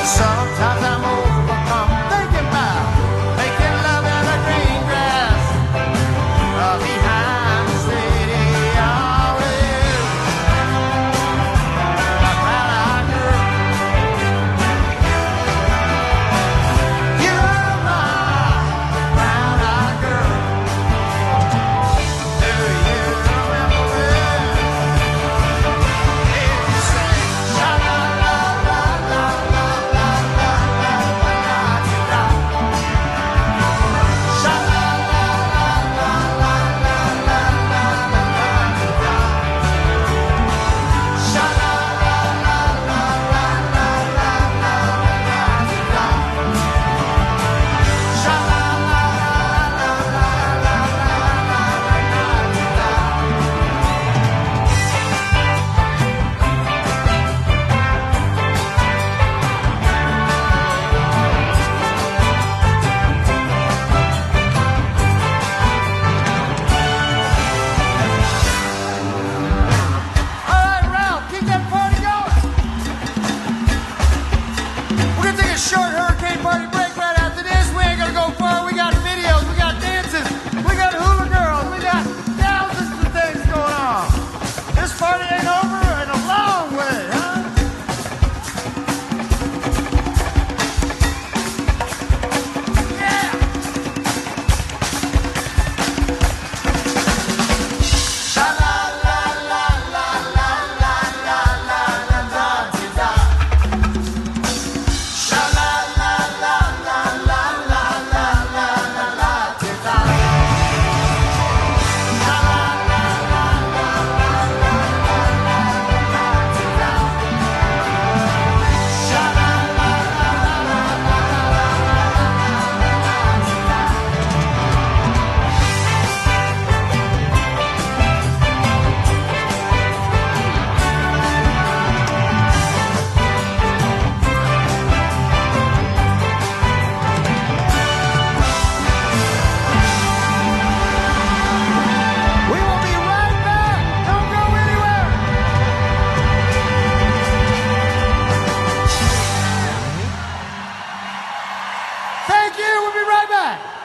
Sometimes I'm overcome thinking about making love in the green grass behind the city. Oh, yeah. Brown-eyed girl, you're my brown-eyed girl. Do you remember when you sang sha-la-la-la-la-la-la-la-la-la-la-la-la-la? All right, Ralph, keep that party going. We're gonna take a short hurricane party break right after this. We ain't gonna go far. We got videos, we got dances, we got hula girls, we got thousands of things going on. This party ain't over in a long way, huh? Yeah! Sha-la-la-la-la-la-la-la-la-la-la-la-la-la. We will be right back. Don't go anywhere. Thank you. We'll be right back.